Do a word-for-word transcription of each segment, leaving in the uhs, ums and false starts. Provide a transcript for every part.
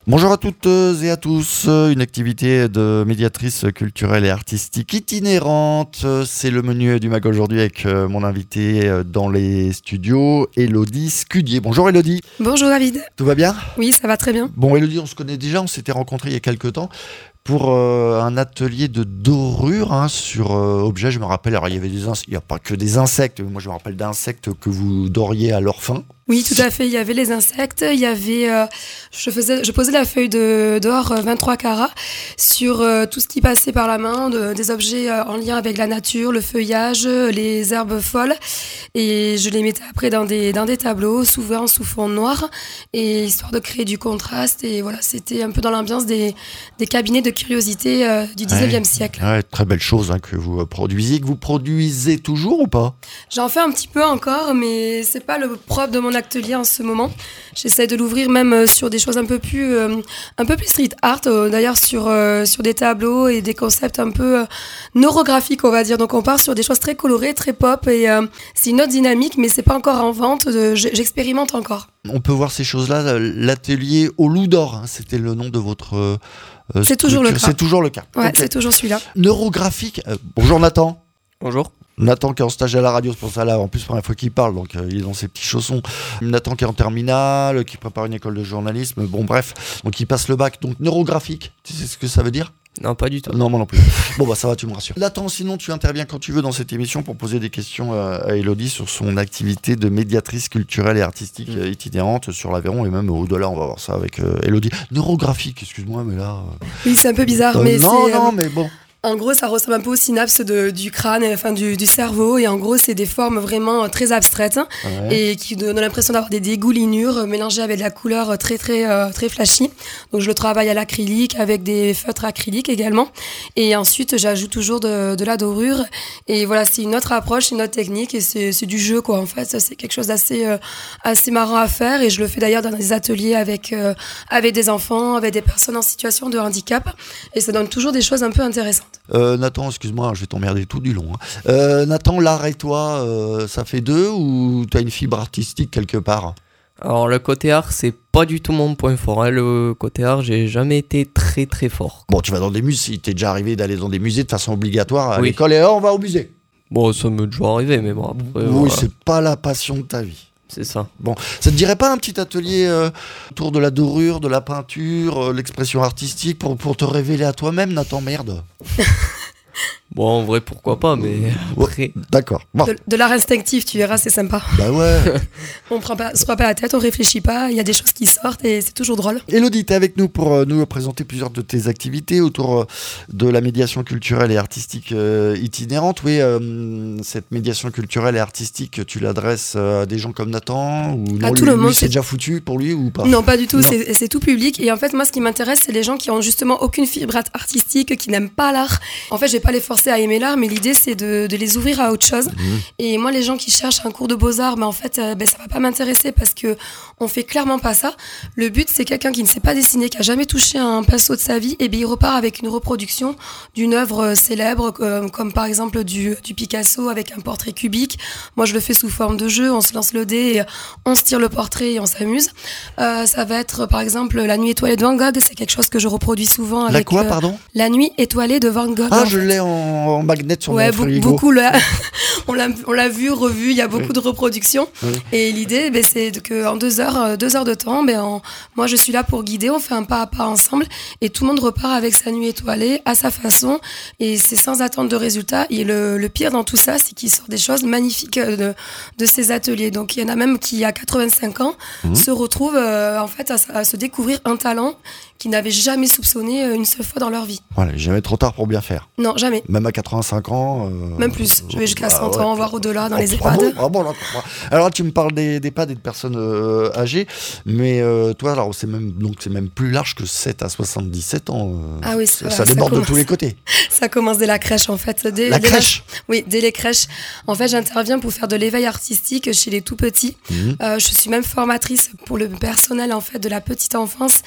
Bonjour à toutes et à tous, une activité de médiatrice culturelle et artistique itinérante, c'est le menu du mag aujourd'hui avec mon invité dans les studios, Élodie Scudier. Bonjour Élodie. Bonjour David. Tout va bien ? Oui, ça va très bien. Bon Élodie, on se connaît déjà, on s'était rencontrés il y a quelques temps pour euh, un atelier de dorure hein, sur euh, objets, je me rappelle, alors il y avait des insectes, il n'y a pas que des insectes, moi je me rappelle d'insectes que vous doriez à leur fin. Oui, tout à fait. Il y avait les insectes. Il y avait, euh, je faisais, je posais la feuille de d'or euh, vingt-trois carats sur euh, tout ce qui passait par la main, de, des objets euh, en lien avec la nature, le feuillage, les herbes folles, et je les mettais après dans des dans des tableaux, souvent sous fond noir, et histoire de créer du contraste. Et voilà, c'était un peu dans l'ambiance des des cabinets de curiosité euh, du dix-neuvième ouais. siècle. Ouais, très belle chose hein, que vous euh, produisiez, que vous produisez toujours ou pas ? J'en fais un petit peu encore, mais c'est pas le propre de mon atelier en ce moment. J'essaie de l'ouvrir même sur des choses un peu plus euh, un peu plus street art, euh, d'ailleurs sur euh, sur des tableaux et des concepts un peu euh, neurographiques, on va dire. Donc on part sur des choses très colorées, très pop, et euh, c'est une autre dynamique, mais c'est pas encore en vente. Euh, j'expérimente encore. On peut voir ces choses-là. L'atelier au Loup d'Or, hein, c'était le nom de votre euh, c'est toujours le cas. C'est toujours le cas. Ouais, okay. C'est toujours celui-là. Neurographique. Euh, bonjour Nathan. Bonjour. Nathan qui est en stage à la radio, c'est pour ça là, en plus première fois qu'il parle, donc euh, il est dans ses petits chaussons. Nathan qui est en terminale, qui prépare une école de journalisme, bon bref, donc il passe le bac. Donc neurographique, tu sais ce que ça veut dire ? Non, pas du tout. Non, moi non plus. Bon bah ça va, tu me rassures. Nathan, sinon tu interviens quand tu veux dans cette émission pour poser des questions à Élodie sur son activité de médiatrice culturelle et artistique mmh. itinérante sur l'Aveyron et même au-delà, on va voir ça avec euh, Élodie. Neurographique, excuse-moi, mais là... Euh... Oui, c'est un peu bizarre, euh, mais non, c'est... Non, euh... mais bon... En gros, ça ressemble un peu aux synapses de, du crâne, enfin du, du cerveau, et en gros, c'est des formes vraiment très abstraites ouais. et qui donnent l'impression d'avoir des dégoulinures mélangées avec de la couleur très très euh, très flashy. Donc, je le travaille à l'acrylique avec des feutres acryliques également, et ensuite, j'ajoute toujours de, de la dorure. Et voilà, c'est une autre approche, une autre technique, et c'est, c'est du jeu quoi. En fait, c'est quelque chose d'assez euh, assez marrant à faire, et je le fais d'ailleurs dans des ateliers avec euh, avec des enfants, avec des personnes en situation de handicap, et ça donne toujours des choses un peu intéressantes. Euh, Nathan, excuse-moi, je vais t'emmerder tout du long. Hein. Euh, Nathan, l'art et toi, euh, ça fait deux ou tu as une fibre artistique quelque part ? Alors le côté art, c'est pas du tout mon point fort. Hein. Le côté art, j'ai jamais été très très fort. Bon, tu vas dans des musées, t'es déjà arrivé d'aller dans des musées de façon obligatoire à oui. l'école et oh, on va au musée. Bon, ça m'est déjà arrivé, mais bon après... Oui, voilà. C'est pas la passion de ta vie. C'est ça. Bon, ça te dirait pas un petit atelier euh, autour de la dorure, de la peinture, euh, l'expression artistique pour, pour te révéler à toi-même, Nathan, merde. Bon, en vrai, pourquoi pas, mais après... Ouais, d'accord. Bon. De, de l'art instinctif, tu verras, c'est sympa. Bah ouais. On prend pas, se prend pas la tête, on réfléchit pas, il y a des choses qui sortent et c'est toujours drôle. Élodie, tu es avec nous pour euh, nous présenter plusieurs de tes activités autour euh, de la médiation culturelle et artistique euh, itinérante. Oui, euh, cette médiation culturelle et artistique, tu l'adresses euh, à des gens comme Nathan ou non, à lui, tout le monde. Lui, c'est déjà foutu pour lui ou pas ? Non, pas du tout, c'est, c'est tout public. Et en fait, moi, ce qui m'intéresse, c'est les gens qui ont justement aucune fibre artistique, qui n'aiment pas l'art. En fait, je vais pas les forcer à aimer l'art, mais l'idée, c'est de, de les ouvrir à autre chose. Mmh. Et moi, les gens qui cherchent un cours de beaux-arts, ben, en fait, euh, ben, ça va pas m'intéresser parce que on fait clairement pas ça. Le but, c'est quelqu'un qui ne sait pas dessiner, qui a jamais touché un pinceau de sa vie, et bien il repart avec une reproduction d'une œuvre célèbre, euh, comme par exemple du, du Picasso avec un portrait cubique. Moi, je le fais sous forme de jeu. On se lance le dé, et on se tire le portrait et on s'amuse. Euh, ça va être, par exemple, La Nuit étoilée de Van Gogh. C'est quelque chose que je reproduis souvent. Avec, La quoi, euh, pardon ? La Nuit étoilée de Van Gogh. Ah, je fait. l'ai en, en magnet sur ouais, mon frigo. Beaucoup, le... on, l'a, on l'a vu, revu, il y a beaucoup oui. de reproductions. Oui. Et l'idée, ben, c'est qu'en deux heures, deux heures de temps, ben, on... moi je suis là pour guider, on fait un pas à pas ensemble et tout le monde repart avec sa nuit étoilée à sa façon et c'est sans attendre de résultats. Et le, le pire dans tout ça, c'est qu'il sort des choses magnifiques de, de ces ateliers. Donc il y en a même qui, à quatre-vingt-cinq ans, mmh. se retrouvent euh, en fait à, à se découvrir un talent qu'ils n'avaient jamais soupçonné une seule fois dans leur vie. Voilà, jamais trop tard pour bien faire. Non, jamais. Même à quatre-vingt-cinq ans. Euh, Même plus. Je vais jusqu'à cent ans, ouais, voire au-delà dans oh, les EHPAD. Ah bon, là, alors là, tu me parles des, des EHPAD et de personnes euh, âgées, mais euh, toi, alors c'est même donc c'est même plus large que sept à soixante-dix-sept ans. Euh, ah oui, ça, ça déborde de tous les côtés. Ça commence dès la crèche en fait. Dès, la dès crèche. La... Oui, dès les crèches. En fait, j'interviens pour faire de l'éveil artistique chez les tout petits. Mmh. Euh, je suis même formatrice pour le personnel en fait de la petite enfance.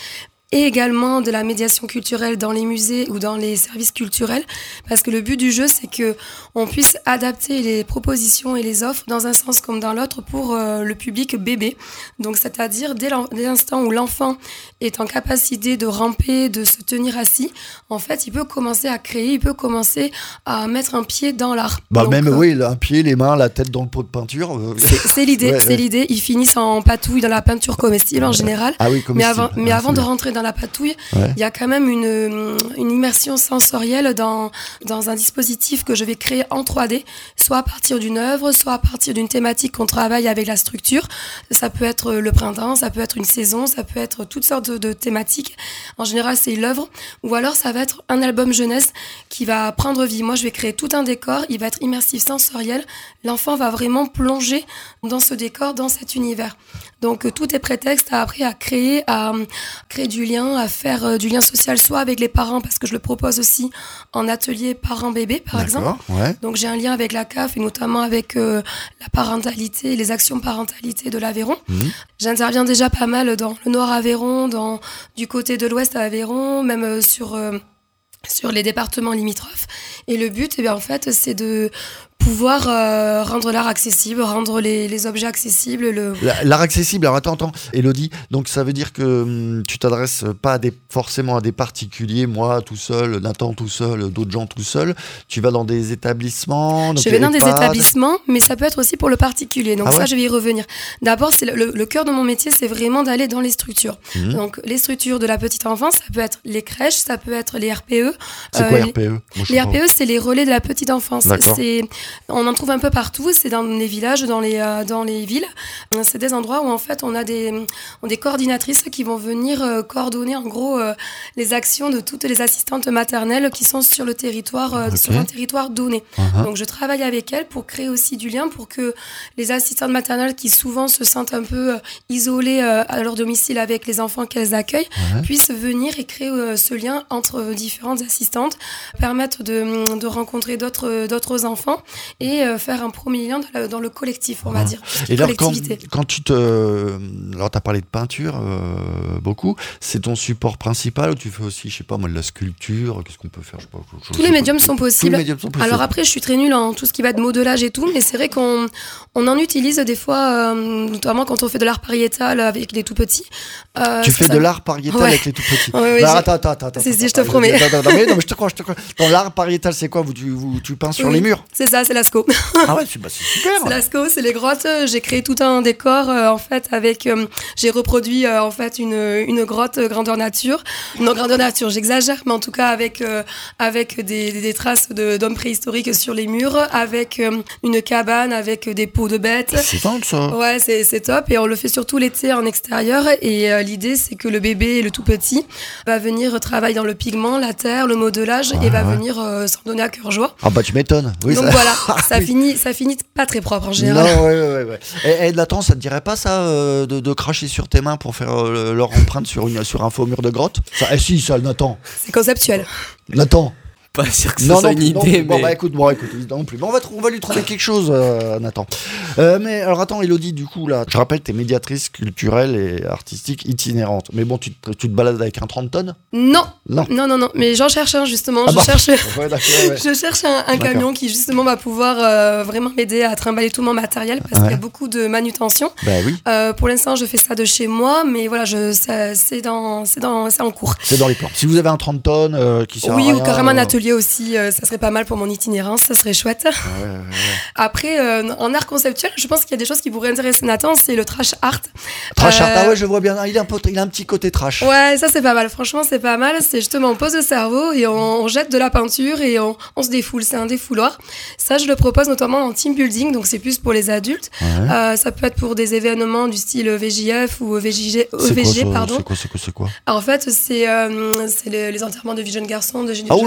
et également de la médiation culturelle dans les musées ou dans les services culturels, parce que le but du jeu, c'est que on puisse adapter les propositions et les offres dans un sens comme dans l'autre pour euh, le public bébé. Donc, c'est-à-dire dès, dès l'instant où l'enfant est en capacité de ramper, de se tenir assis, en fait, il peut commencer à créer, il peut commencer à mettre un pied dans l'art. Bah Donc, même euh, oui, un pied, les mains, la tête dans le pot de peinture. Euh... C'est, c'est l'idée, ouais, c'est ouais. l'idée. Ils finissent en patouille dans la peinture comestible en général. Ah oui, comestible. Mais avant, mais ah, avant de bien. rentrer dans la patouille, Ouais. il y a quand même une, une immersion sensorielle dans, dans un dispositif que je vais créer en trois D, soit à partir d'une œuvre, soit à partir d'une thématique qu'on travaille avec la structure. Ça peut être le printemps, ça peut être une saison, ça peut être toutes sortes de, de thématiques. En général, c'est l'œuvre. Ou alors, ça va être un album jeunesse qui va prendre vie. Moi, je vais créer tout un décor, il va être immersif, sensoriel. L'enfant va vraiment plonger dans ce décor, dans cet univers. Donc, euh, tout est prétexte à, après à créer, à euh, créer du lien, à faire euh, du lien social, soit avec les parents, parce que je le propose aussi en atelier parents-bébés, par exemple. D'accord, ouais. Donc, j'ai un lien avec la C A F et notamment avec euh, la parentalité, les actions parentalité de l'Aveyron. Mmh. J'interviens déjà pas mal dans le Nord Aveyron, dans, du côté de l'Ouest à Aveyron, même euh, sur... Euh, sur les départements limitrophes. Et le but, eh bien, en fait, c'est de pouvoir euh, rendre l'art accessible, rendre les, les objets accessibles. Le... L'art accessible, alors attends, attends, Élodie, donc ça veut dire que hum, tu t'adresses pas à des, forcément à des particuliers, moi tout seul, Nathan tout seul, d'autres gens tout seul, tu vas dans des établissements donc Je vais dans des EHPAD. établissements, mais ça peut être aussi pour le particulier, donc Ah ça ouais je vais y revenir. D'abord, c'est le, le, le cœur de mon métier, c'est vraiment d'aller dans les structures. Mmh. Donc les structures de la petite enfance, ça peut être les crèches, ça peut être les R P E. C'est euh, quoi les... R P E? Moi, je Les sais R P E, c'est les relais de la petite enfance. C'est, on en trouve un peu partout. C'est dans les villages, dans les euh, dans les villes. C'est des endroits où en fait on a des on a des coordinatrices qui vont venir euh, coordonner en gros euh, les actions de toutes les assistantes maternelles qui sont sur le territoire euh, Okay. sur un territoire donné. Uh-huh. Donc je travaille avec elles pour créer aussi du lien pour que les assistantes maternelles qui souvent se sentent un peu euh, isolées euh, à leur domicile avec les enfants qu'elles accueillent Ouais. puissent venir et créer euh, ce lien entre euh, différentes assistantes, permettre de, de rencontrer d'autres, d'autres enfants et euh, faire un premier lien dans, la, dans le collectif, on va Ah. dire. Et alors, quand, collectivité. quand tu te. Alors, tu as parlé de peinture euh, beaucoup. C'est ton support principal ou tu fais aussi, je sais pas moi, de la sculpture? Qu'est-ce qu'on peut faire? Je sais pas, je Tous sais les pas. médiums sont Tous les possibles. médiums sont possibles. Alors après, je suis très nulle en tout ce qui va être modelage et tout, mais c'est vrai qu'on on en utilise des fois, euh, notamment quand on fait de l'art pariétal avec les tout petits. Euh, tu fais ça- de l'art pariétal Ouais. avec les tout petits. Ouais, ouais, Bah, j'ai- attends, attends, attends. attends, Si, si, je attends, te promets. attends, attends, mais non, mais je te crois, je te crois. Dans l'art pariétal, c'est quoi? vous, tu, vous, tu peins sur Oui, les murs? C'est ça, c'est Lascaux. Ah ouais, c'est, bah, c'est super. C'est Lascaux, c'est les grottes. J'ai créé tout un décor euh, en fait avec. euh, j'ai reproduit euh, en fait une une grotte euh, grandeur nature. Non grandeur nature, j'exagère, mais en tout cas avec euh, avec des, des, des traces de, d'hommes préhistoriques sur les murs, avec euh, une cabane avec des peaux de bêtes. C'est dingue ça. Ouais, c'est, c'est top et on le fait surtout l'été en extérieur et euh, l'idée c'est que le bébé et le tout petit va venir travailler dans le pigment, la terre, le modelage et va ouais. venir euh, s'en donner à cœur joie. Ah bah tu m'étonnes. Oui, Donc ça... voilà, ça Oui. finit ça finit pas très propre en général. Non, ouais, ouais, ouais. Et, et Nathan, ça te dirait pas ça euh, de, de cracher sur tes mains pour faire euh, leur empreinte sur, une, sur un faux mur de grotte? Ça, eh si, ça, Nathan. C'est conceptuel. Nathan. Pas sûr que ce Non, soit non, une non, idée, bon, mais. bah écoute, bon, écoute, non plus. Bon, on va, tr- on va lui trouver quelque chose, euh, Nathan. Euh, mais alors attends, Élodie, du coup, là, je rappelle, t'es médiatrice culturelle et artistique itinérante. Mais bon, tu te, tu te balades avec un trente tonnes? Non, Non. non, non, non. Mais j'en cherche un justement. Ah je bah. cherche. Ouais, d'accord, ouais. Je cherche un, un D'accord. camion qui justement va pouvoir euh, vraiment m'aider à trimballer tout mon matériel parce Ouais. qu'il y a beaucoup de manutention. Bah oui, Euh, pour l'instant, je fais ça de chez moi, mais voilà, je, ça, c'est dans, c'est dans, c'est en cours. c'est dans les plans. Si vous avez un trente tonnes euh, qui sert à Oui, rien, ou carrément un euh, atelier aussi, euh, ça serait pas mal pour mon itinérance, ça serait chouette. ouais, ouais, ouais. Après, euh, en art conceptuel, je pense qu'il y a des choses qui pourraient intéresser Nathan, c'est le trash art. Trash Euh, art, ah ouais, je vois bien. Il a un, pot- il a un petit côté trash. Ouais, ça c'est pas mal. Franchement, c'est pas mal. C'est justement on pose le cerveau et on, on jette de la peinture et on, on se défoule. C'est un défouloir. Ça, je le propose notamment en team building, donc c'est plus pour les adultes. Ouais. Euh, ça peut être pour des événements du style V J F ou V J G, C'est E V G, quoi, ça pardon. C'est quoi, c'est quoi, c'est quoi? Alors, en fait, c'est euh, c'est les, les enterrements de vie jeunes garçons, de jeunes Ah oula, filles oh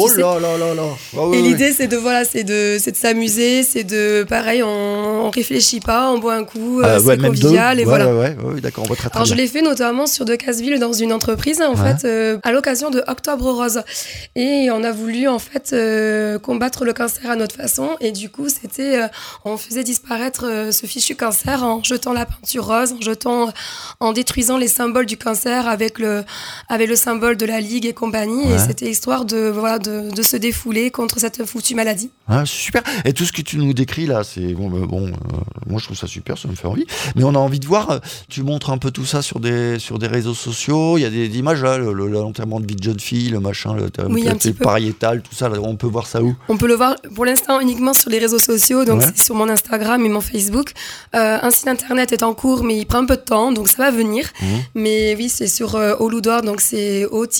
Oh sais. là là là là. Oh, et oui, l'idée, oui. c'est de voilà, c'est de, c'est de s'amuser, c'est de, pareil, on, on réfléchit pas, on boit un coup, Ah, euh, ouais, c'est même deux. convivial et Ouais, voilà. ouais, ouais, ouais, d'accord, on voit très très Alors je bien. l'ai fait notamment sur Decazeville dans une entreprise en Ouais. fait euh, à l'occasion de Octobre Rose et on a voulu en fait euh, combattre le cancer à notre façon et du coup c'était euh, on faisait disparaître euh, ce fichu cancer en jetant la peinture rose, en jetant en détruisant les symboles du cancer avec le avec le symbole de la Ligue et compagnie Ouais. et c'était histoire de voilà de, de se défouler contre cette foutue maladie. Ah, super. Et tout ce que tu nous décris là, c'est bon, bah, bon euh, moi je trouve ça super, ça me fait envie. Mais on a envie de voir, euh, tu montres un peu tout ça sur des, sur des réseaux sociaux, il y a des, des images là, le, le, l'enterrement de vie de jeune fille, le machin, le, Oui, le, un le petit peu. pariétal, tout ça, là, on peut voir ça où? On peut le voir pour l'instant uniquement sur les réseaux sociaux, donc Ouais. c'est sur mon Instagram et mon Facebook. Euh, un site internet est en cours, mais il prend un peu de temps, donc ça va venir. Mmh. Mais oui, c'est sur euh, Au Loup d'Or, donc c'est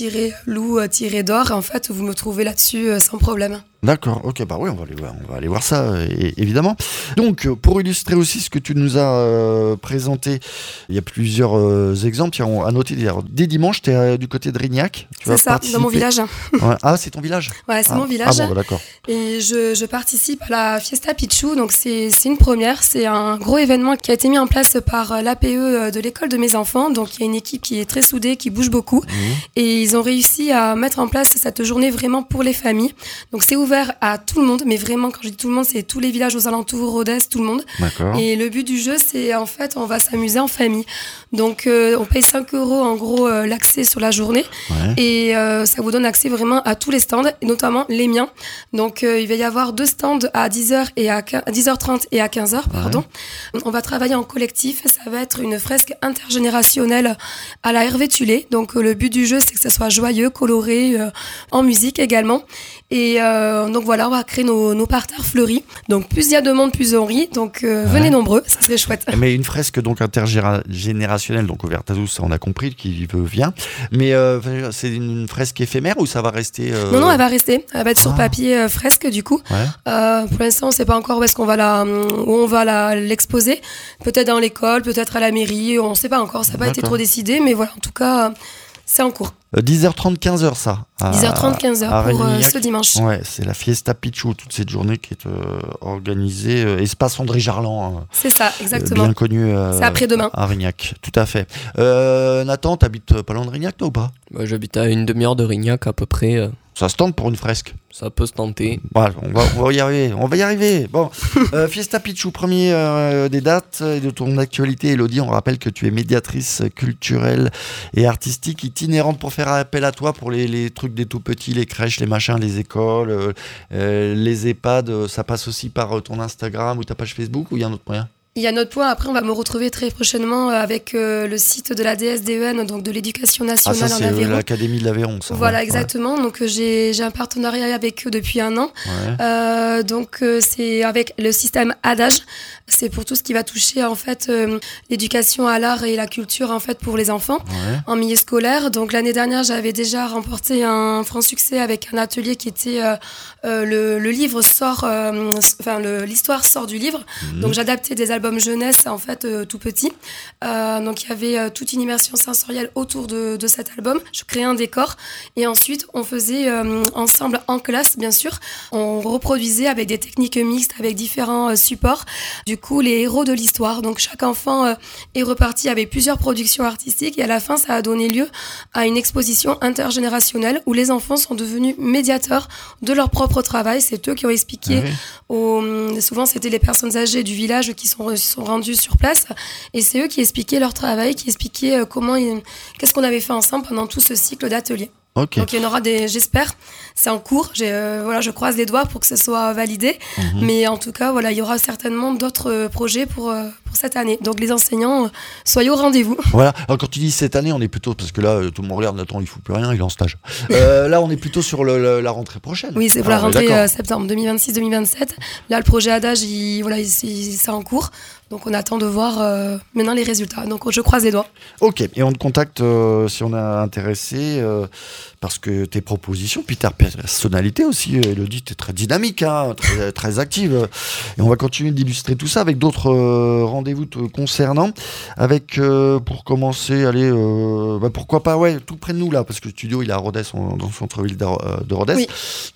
au-loup-d'or. En fait, vous me trouvez là-dessus euh, sans problème. D'accord, ok, bah oui, on va aller voir, on va aller voir ça, euh, et- évidemment. Donc, euh, pour illustrer aussi ce que tu nous as euh, présenté, il y a plusieurs euh, exemples. Tiens, on a noté d'ailleurs, dès dimanche, tu es euh, du côté de Rignac. Tu vas C'est ça, dans participer. mon village. Ouais. Ah, c'est ton village? Ouais, c'est ah. mon village. Ah bon, bah, d'accord. Et je, je participe à la Fiesta Pichou, donc c'est c'est une première, c'est un gros événement qui a été mis en place par euh, l'A P E de l'école de mes enfants, donc il y a une équipe qui est très soudée, qui bouge beaucoup, Mmh. et ils ont réussi à mettre en place cette journée vraiment pour les familles. Donc c'est ouvert à tout le monde, mais vraiment quand je dis tout le monde, c'est tous les villages aux alentours, Rodez, tout le monde. D'accord. Et le but du jeu, c'est en fait, on va s'amuser en famille. Donc euh, on paye cinq euros en gros euh, l'accès sur la journée, Ouais. et euh, ça vous donne accès vraiment à tous les stands, et notamment les miens. Donc euh, il va y avoir deux stands à dix heures et à dix heures trente et à quinze heures, pardon. Ouais. On va travailler en collectif, ça va être une fresque intergénérationnelle à la Hervé Tulé. Donc euh, le but du jeu, c'est que ça soit joyeux, coloré, euh, en musique également. Et euh, donc voilà, on va créer nos, nos parterres fleuris. Donc plus il y a de monde, plus on rit. Donc euh, Ouais. venez nombreux, ça serait chouette. Mais une fresque donc intergénérationnelle, donc ouverte à tous, ça on a compris, qui veut vient. Mais euh, c'est une fresque éphémère ou ça va rester euh... Non, non, elle va rester. Elle va être sur Ah. papier euh, fresque du coup. Ouais. Euh, pour l'instant, on ne sait pas encore où est-ce qu'on va la, où on va la, l'exposer. Peut-être dans l'école, peut-être à la mairie. On ne sait pas encore. Ça n'a pas été D'accord. trop décidé, mais voilà. En tout cas, c'est en cours. Euh, dix heures trente, quinze heures ça. À, dix heures trente, quinze heures à pour euh, Rignac. ce dimanche. Ouais, c'est la Fiesta Pichou, toute cette journée qui est euh, organisée. Euh, espace André Jarlan. Euh, C'est ça, exactement. Bien connu. Euh, C'est après-demain. À Rignac, tout à fait. Euh, Nathan, t'habites pas loin de Rignac, toi ou pas? Bah, j'habite à une demi-heure de Rignac à peu près. euh, Ça se tente pour une fresque. Ça peut se tenter. Voilà, on va, on va y arriver, on va y arriver. Bon, euh, Fiesta Pichou, premier euh, des dates et de ton actualité, Elodie. On rappelle que tu es médiatrice culturelle et artistique itinérante, pour faire appel à toi pour les, les trucs des tout petits, les crèches, les machins, les écoles, euh, euh, les EHPAD. Ça passe aussi par ton Instagram ou ta page Facebook, ou il y a un autre moyen? Il y a notre point. Après, on va me retrouver très prochainement avec euh, le site de la D S D E N, donc de l'Éducation Ah, nationale ça, en c'est euh, Aveyron. l'Académie de l'Aveyron, ça. Voilà, ouais. exactement. Donc euh, j'ai j'ai un partenariat avec eux depuis un an. Ouais. Euh, donc euh, c'est avec le système Adage. C'est pour tout ce qui va toucher en fait euh, l'éducation à l'art et la culture en fait pour les enfants Ouais. en milieu scolaire. Donc l'année dernière, j'avais déjà remporté un franc succès avec un atelier qui était euh, euh, le, le livre sort, euh, enfin le- l'histoire sort du livre. Mmh. Donc j'adaptais des albums jeunesse en fait euh, tout petits. Euh, donc il y avait euh, toute une immersion sensorielle autour de, de cet album. Je créais un décor et ensuite on faisait euh, ensemble en classe bien sûr. On reproduisait avec des techniques mixtes avec différents euh, supports. Du coup les héros de l'histoire. Donc chaque enfant euh, est reparti avec plusieurs productions artistiques et à la fin ça a donné lieu à une exposition intergénérationnelle où les enfants sont devenus médiateurs de leur propre travail. C'est eux qui ont expliqué Ouais. aux, souvent c'était les personnes âgées du village qui sont, sont rendues sur place et c'est eux qui expliquaient leur travail, qui expliquaient euh, comment ils- qu'est-ce qu'on avait fait ensemble pendant tout ce cycle d'ateliers. Ok. Donc il y en aura des, j'espère, c'est en cours, j'ai, euh, voilà, je croise les doigts pour que ce soit validé, Mhm. mais en tout cas voilà, il y aura certainement d'autres euh, projets pour, euh, pour cette année. Donc les enseignants, euh, soyez au rendez-vous. Voilà. Alors quand tu dis cette année, on est plutôt, parce que là, euh, tout le monde regarde, Nathan, il fout plus rien, il est en stage. Euh, là, on est plutôt sur le- le- la rentrée prochaine. Oui, c'est pour Ah, la on est rentrée d'accord. euh, septembre deux mille vingt-six deux mille vingt-sept. Là, le projet Adage, il, voilà, il- c'est c'est en cours. Donc on attend de voir euh, maintenant les résultats. Donc je croise les doigts. Ok, et on te contacte euh, si on est intéressé, euh, parce que tes propositions, puis ta personnalité aussi, Élodie, tu es très dynamique, hein, très, très active. Et on va continuer d'illustrer tout ça avec d'autres euh, rendez-vous te concernant. Avec, euh, pour commencer, allez, euh, bah pourquoi pas, ouais, tout près de nous là, parce que le studio il est à Rodez, on, dans le centre-ville de, de Rodez. Oui.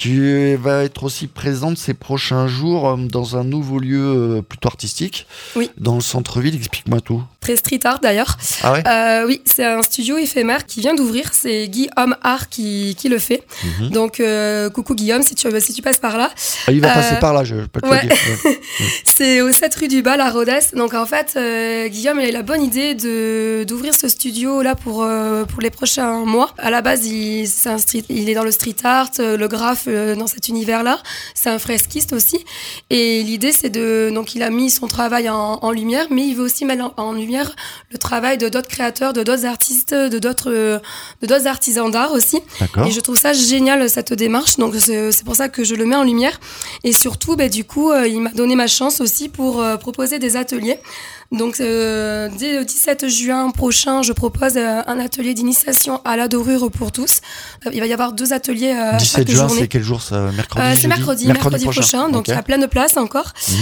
Tu vas être aussi présente ces prochains jours euh, dans un nouveau lieu euh, plutôt artistique. Oui. Dans le centre-ville, explique-moi tout. Très street art d'ailleurs. Ah ouais euh, Oui, c'est un studio éphémère qui vient d'ouvrir. C'est Guillaume Art qui, qui le fait. Mm-hmm. Donc, euh, coucou Guillaume, si tu, si tu passes par là. Ah, il va euh, passer par là, je peux te ouais. le dire. Ouais. C'est au sept rue du Bal à Rodez. Donc, en fait, euh, Guillaume il a eu la bonne idée de, d'ouvrir ce studio-là pour, euh, pour les prochains mois. À la base, il, c'est un street, il est dans le street art, le graphe euh, dans cet univers-là. C'est un fresquiste aussi. Et l'idée, c'est de... Donc, il a mis son travail en, en lumière, mais il veut aussi mettre en, en lumière le travail de d'autres créateurs, de d'autres artistes, de d'autres, de d'autres artisans d'art aussi. D'accord. Et je trouve ça génial, cette démarche. Donc, c'est, c'est pour ça que je le mets en lumière. Et surtout, bah, du coup, euh, il m'a donné ma chance aussi pour euh, proposer des ateliers. Donc, euh, dès le dix-sept juin prochain, je propose euh, un atelier d'initiation à la dorure pour tous. Il va y avoir deux ateliers euh, dix-sept chaque juin, journée. c'est quel jour ça? Mercredi, euh, C'est mercredi, mercredi, mercredi prochain. prochain donc, il okay. y a plein de places encore. Mmh.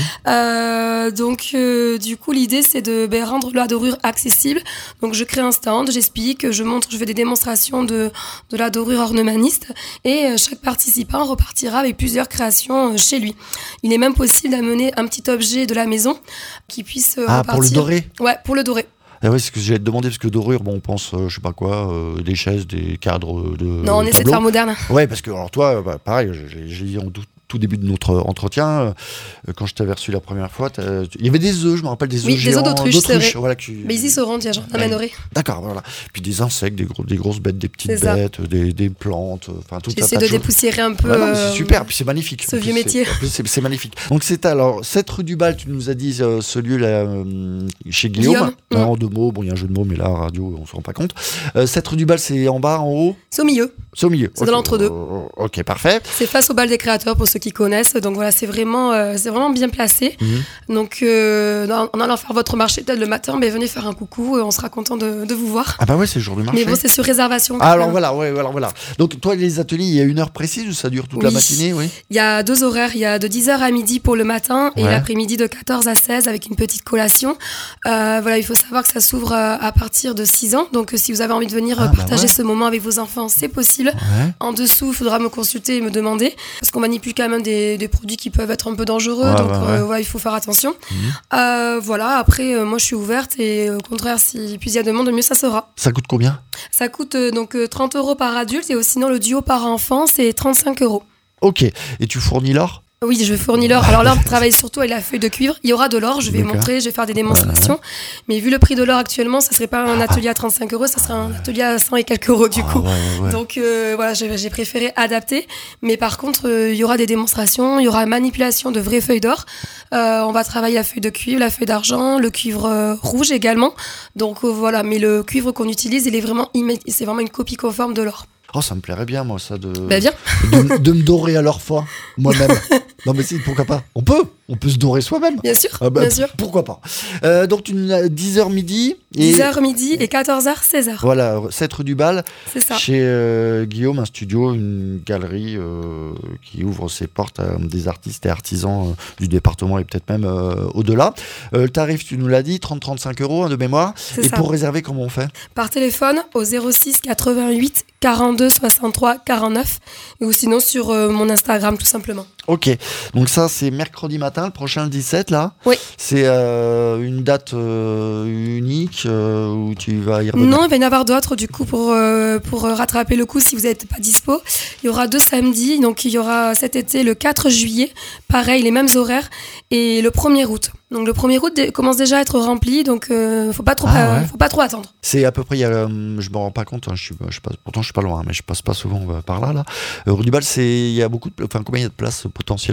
Euh, donc, euh, du coup, l'idée, c'est de ben, rendre la dorure accessible. Donc, je crée un stand, j'explique, je montre, je fais des démonstrations de, de la dorure ornemaniste. Et euh, chaque participant repartira avec plusieurs créations euh, chez lui. Il est même possible d'amener un petit objet de la maison qui puisse euh, ah, repartir. Pour le doré. Ouais, pour le doré. Ah ouais, c'est ce que j'allais te demander, parce que dorure, bon, on pense, euh, je sais pas quoi, euh, des chaises, des cadres de Non, on tableaux. essaie de faire moderne. Ouais, parce que, alors toi, bah, pareil, j'ai, j'ai dit en doute. Tout début de notre entretien, euh, quand je t'avais reçu la première fois, il y avait des œufs, je me rappelle, des œufs oui, géants. Des œufs d'autruche, c'est vrai. Voilà, qui... Mais ici, seront, tiens, j'en amènerai. D'accord, voilà. Puis des insectes, des, gros, des grosses bêtes, des petites bêtes, des, des plantes, enfin tout ça. J'essaie de, de dépoussiérer un peu. Ouais, non, c'est super, puis c'est magnifique. Ce vieux métier. C'est, c'est, c'est magnifique. Donc c'est alors, cette rue du Bal, tu nous as dit euh, ce lieu là, euh, chez Guillaume. Guillaume. Hein, mmh. En deux mots, bon, il y a un jeu de mots, mais là, radio, on se rend pas compte. Euh, cette rue du Bal, c'est en bas, en haut? C'est au milieu. C'est au milieu. C'est okay. Dans l'entre-deux. Euh, ok, parfait. C'est face au Bal des créateurs, pour ceux qui connaissent. Donc voilà, c'est vraiment, euh, c'est vraiment bien placé. Mmh. Donc, euh, en allant faire votre marché peut-être le matin, mais venez faire un coucou, on sera content de, de vous voir. Ah bah ouais, c'est le jour du marché. Mais bon, c'est sur réservation. Ah, alors voilà, ouais, alors voilà. Donc toi, les ateliers, il y a une heure précise ou ça dure toute oui. la matinée, oui? Il y a deux horaires, il y a de dix heures à midi pour le matin et ouais. l'après-midi de quatorze à seize avec une petite collation. Euh, voilà, il faut savoir que ça s'ouvre à partir de six ans. Donc si vous avez envie de venir ah, partager bah ouais. ce moment avec vos enfants, c'est possible. Ouais. En dessous, il faudra me consulter et me demander parce qu'on manipule quand même des, des produits qui peuvent être un peu dangereux. Ouais, donc ouais, euh, ouais, il faut faire attention. Mmh. Euh, voilà, après, euh, moi je suis ouverte et au contraire, si plus il y a de monde, mieux ça sera. Ça coûte combien? Ça coûte euh, donc euh, trente euros par adulte et sinon le duo par enfant, c'est trente-cinq euros. Ok, et tu fournis l'or? Oui, je fournis l'or. Alors là, on travaille surtout avec la feuille de cuivre. Il y aura de l'or, je vais D'accord. montrer, je vais faire des démonstrations. Ouais, ouais. Mais vu le prix de l'or actuellement, ça serait pas un atelier à trente-cinq euros, ça serait un atelier à cent et quelques euros du coup. Ah, ouais, ouais. Donc euh, voilà, j'ai, j'ai préféré adapter. Mais par contre, euh, il y aura des démonstrations, il y aura manipulation de vraies feuilles d'or. Euh, on va travailler la feuille de cuivre, la feuille d'argent, le cuivre euh, rouge également. Donc euh, voilà, mais le cuivre qu'on utilise, il est vraiment immé- c'est vraiment une copie conforme de l'or. Oh, ça me plairait bien, moi, ça, de, bah bien. de, de me dorer à leur fois, moi-même. Non, mais si, pourquoi pas? On peut, on peut se dorer soi-même. Bien sûr, ah bah, bien sûr. Pourquoi pas? euh, Donc, tu as dix heures midi. Et... dix heures midi et quatorze heures, seize heures. Voilà, sept rue du Bal. C'est ça. Chez euh, Guillaume, un studio, une galerie euh, qui ouvre ses portes à des artistes et artisans euh, du département et peut-être même euh, au-delà. Euh, le tarif, tu nous l'as dit, trente à trente-cinq euros hein, de mémoire. C'est et ça. Pour réserver, comment on fait? Par téléphone au zéro six quatre-vingt-huit quarante-deux soixante-trois quarante-neuf ou sinon sur euh, mon Instagram tout simplement. Ok, donc ça c'est mercredi matin, le prochain le dix-sept là. Oui. C'est euh, une date euh, unique euh, où tu vas y revenir? Non, il va y en avoir d'autres du coup pour, euh, pour rattraper le coup si vous n'êtes pas dispo. Il y aura deux samedis, donc il y aura cet été le quatre juillet, pareil, les mêmes horaires, et le premier août. Donc le premier août dé- commence déjà à être rempli, donc euh, faut pas trop, ah, ouais. euh, faut pas trop attendre. C'est à peu près, il y a, euh, je me rends pas compte, hein, je suis, je passe, pourtant je suis pas loin, mais je passe pas souvent euh, par là. là. Euh, rue du Bal, c'est, il y a beaucoup, de, enfin combien il y a de places potentiellement?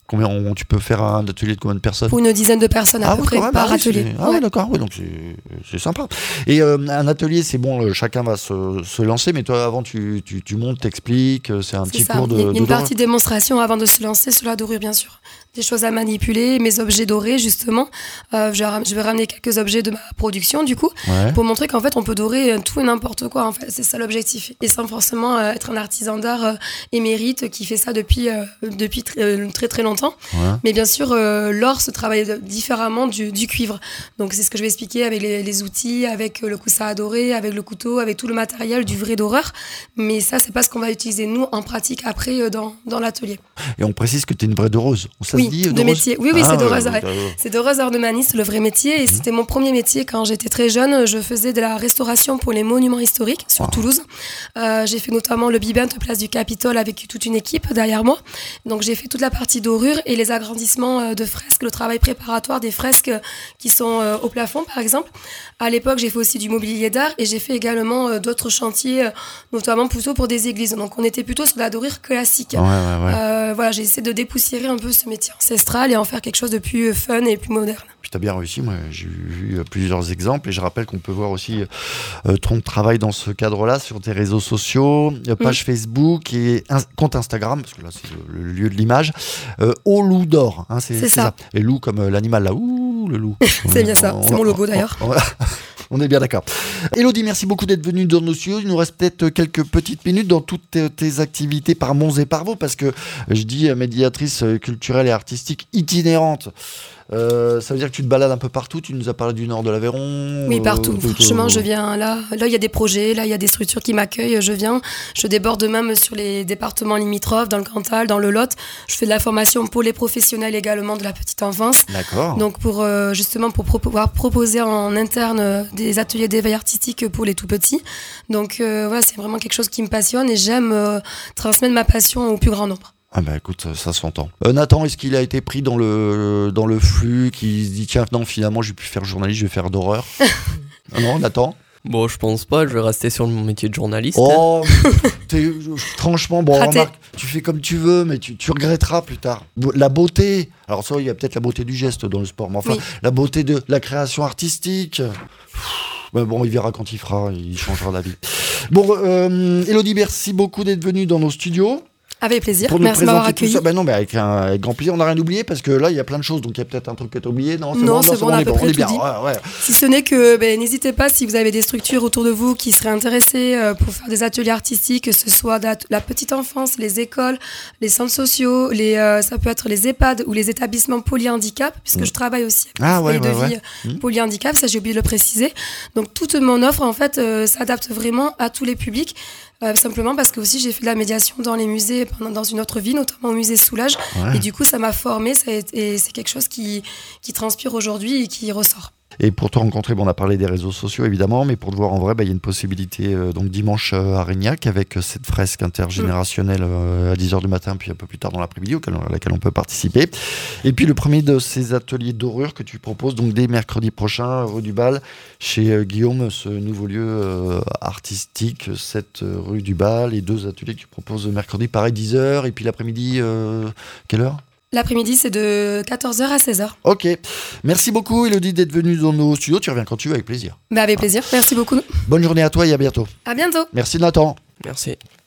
Combien on, tu peux faire un atelier de combien de personnes? Pour une dizaine de personnes à ah, peu ouais, près même, par ah, atelier. Oui, ah ouais. ouais, d'accord, ouais, donc c'est, c'est sympa. Et euh, un atelier, c'est bon, euh, chacun va se, se lancer, mais toi avant tu, tu, tu montes, t'expliques, c'est un C'est petit ça. cours de. Il y a une de partie démonstration avant de se lancer sur la dorure, bien sûr. Des choses à manipuler, mes objets dorés justement. Euh, je, je vais ramener quelques objets de ma production du coup, ouais. pour montrer qu'en fait on peut dorer tout et n'importe quoi. En fait, c'est ça l'objectif. Et sans forcément euh, être un artisan d'art euh, émérite qui fait ça depuis euh, depuis très, euh, très très longtemps. Ouais. Mais bien sûr, euh, l'or se travaille différemment du, du cuivre. Donc c'est ce que je vais expliquer avec les, les outils, avec le coussin à dorer, avec le couteau, avec tout le matériel du vrai doreur. Mais ça, c'est pas ce qu'on va utiliser nous en pratique après euh, dans dans l'atelier. Et on précise que tu es une vraie doreuse. Ça oui, se dit, de doreuse métier. Oui, oui, ah, c'est ouais, doreuse. ouais, Ouais. ouais. C'est doreuse ornemaniste, le vrai métier. Et mmh. c'était mon premier métier quand j'étais très jeune. Je faisais de la restauration pour les monuments historiques sur wow. Toulouse. Euh, j'ai fait notamment le Bibent, place du Capitole, avec toute une équipe derrière moi. Donc j'ai fait toute la partie dorure et les agrandissements de fresques, le travail préparatoire des fresques qui sont euh, au plafond, par exemple. À l'époque, j'ai fait aussi du mobilier d'art et j'ai fait également euh, d'autres chantiers, euh, notamment plutôt pour des églises. Donc on était plutôt sur la dorure classique. Ouais, ouais, ouais. Euh, voilà, j'ai essayé de dépoussiérer un peu ce métier ancestral et en faire quelque chose de plus fun et plus moderne. Puis tu as bien réussi, moi j'ai vu plusieurs exemples et je rappelle qu'on peut voir aussi euh, ton travail dans ce cadre-là sur tes réseaux sociaux, page mmh. Facebook et un, compte Instagram, parce que là c'est le, le lieu de l'image, euh, au loup d'or, hein, c'est, c'est, c'est ça. ça. Et loup comme euh, l'animal là, ouh le loup. c'est bien ça, on, c'est on, mon logo on, d'ailleurs. On, on, on est bien d'accord. Élodie, merci beaucoup d'être venue dans nos studios. Il nous reste peut-être quelques petites minutes dans toutes tes, tes activités par Mons et par Vaux, parce que je dis médiatrice culturelle et artistique itinérante. Euh, ça veut dire que tu te balades un peu partout. Tu nous as parlé du nord de l'Aveyron. Oui, partout. Euh, Franchement, je viens là. Là, il y a des projets. Là, il y a des structures qui m'accueillent. Je viens. Je déborde même sur les départements limitrophes, dans le Cantal, dans le Lot. Je fais de la formation pour les professionnels également de la petite enfance. D'accord. Donc, pour euh, justement pour pro- pouvoir proposer en interne euh, des ateliers d'éveil artistique pour les tout petits. Donc, euh, voilà, c'est vraiment quelque chose qui me passionne et j'aime euh, transmettre ma passion au plus grand nombre. Ah bah écoute, ça s'entend. Euh, Nathan, est-ce qu'il a été pris dans le, dans le flux, qui se dit tiens, non, finalement, je vais plus faire journaliste, je vais faire d'horreur? Non, Nathan? Bon, je pense pas, je vais rester sur mon métier de journaliste. Oh, t'es, franchement, bon, Raté. remarque, tu fais comme tu veux, mais tu, tu regretteras plus tard. La beauté, alors ça, il y a peut-être la beauté du geste dans le sport, mais enfin, oui. La beauté de la création artistique. Ben bon, il verra quand il fera, il changera d'avis. Bon, euh, Élodie, merci beaucoup d'être venue dans nos studios. Avec plaisir, pour nous merci de m'avoir présenter accueilli. tout ça. Ben non, mais avec, un, avec grand plaisir, on n'a rien oublié parce que là, il y a plein de choses, donc il y a peut-être un truc que tu as oublié. Non, c'est non, bon, c'est non, bon, on a à peu près tout dit. Ouais, ouais. Si ce n'est que, ben, n'hésitez pas, si vous avez des structures autour de vous qui seraient intéressées euh, pour faire des ateliers artistiques, que ce soit la, la petite enfance, les écoles, les centres sociaux, les, euh, ça peut être les EHPAD ou les établissements polyhandicap, puisque mmh. je travaille aussi avec ah, ouais, des ouais, de vie ouais. mmh. polyhandicap, ça j'ai oublié de le préciser. Donc toute mon offre, en fait, euh, s'adapte vraiment à tous les publics. Euh, simplement parce que aussi j'ai fait de la médiation dans les musées pendant, dans une autre vie, notamment au musée Soulage. Ouais. Et du coup, ça m'a formée ça a été, et c'est quelque chose qui, qui transpire aujourd'hui et qui ressort. Et pour te rencontrer, bon, on a parlé des réseaux sociaux évidemment, mais pour te voir en vrai, bah, y a une possibilité euh, donc dimanche euh, à Rignac avec euh, cette fresque intergénérationnelle euh, à dix heures du matin, puis un peu plus tard dans l'après-midi, auquel, à laquelle on peut participer. Et puis le premier de ces ateliers dorure que tu proposes, donc dès mercredi prochain, rue du Bal, chez euh, Guillaume, ce nouveau lieu euh, artistique, cette euh, rue du Bal, et deux ateliers que tu proposes mercredi, pareil, dix heures, et puis l'après-midi, euh, quelle heure ? L'après-midi, c'est de quatorze heures à seize heures. Ok. Merci beaucoup, Élodie, d'être venue dans nos studios. Tu reviens quand tu veux, avec plaisir. Bah, avec plaisir. Merci beaucoup. Bonne journée à toi et à bientôt. À bientôt. Merci, Nathan. Merci.